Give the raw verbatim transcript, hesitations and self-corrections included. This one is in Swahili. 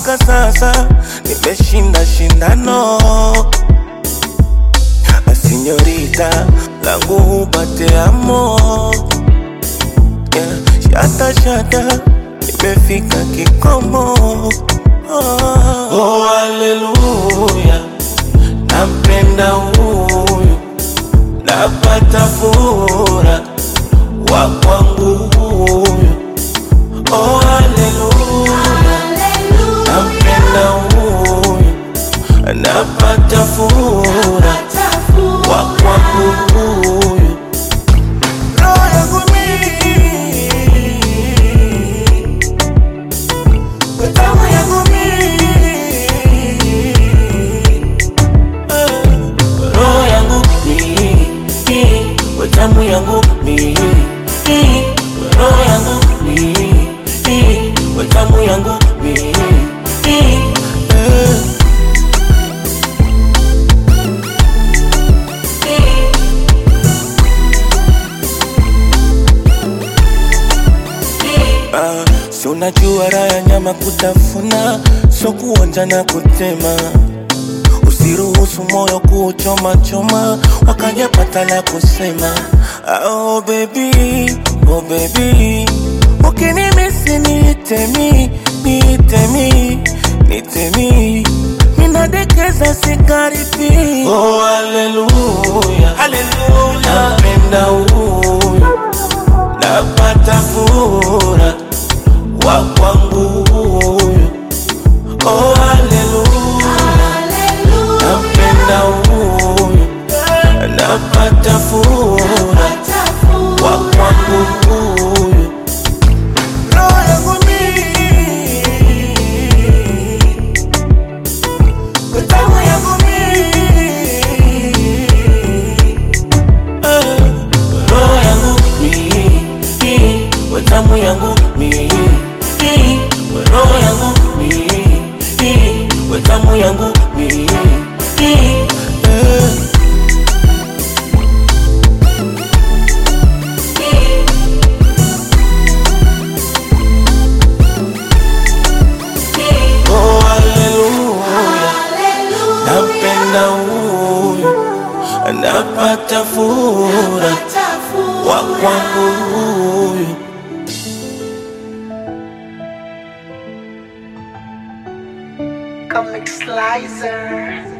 mpaka sasa nimeshinda shindano. Sinyorita langu hupate amo, yeah. Shata shata nimefika kikomo. Oh, oh haleluya, nampenda huyu, napata furaha wa kwangu huyu. Oh haleluya, nampenda huyu, napata furaha wa kwangu huyu. Roho yangu mimi, tamu yangu mimi, roho yangu mimi, tamu yangu mimi, roho yangu mimi, tamu yangu mimi. Uh, si unajua raya nyama kutafuna, so kuonja na kutema. Usiruhusu moyo kuchoma choma, wakaja pata la kusema. Oh baby, oh baby, ukinimisi nitemi, nitemi, nitemi, minadekeza sikaripi. Oh haleluya, haleluya, napenda huyu, napata furaha wa kwangu huyu. Oh haleluya, nampenda huyu, napata furaha wa kwangu huyu. Roho yangu mimi, tamu yangu mimi, roho yangu mimi, tamu yangu mimi, roho yangu mimi, tamu yangu mimi. Oh haleluya, nampenda huyu, napata furaha wa kwangu huyu. Comic Slicer.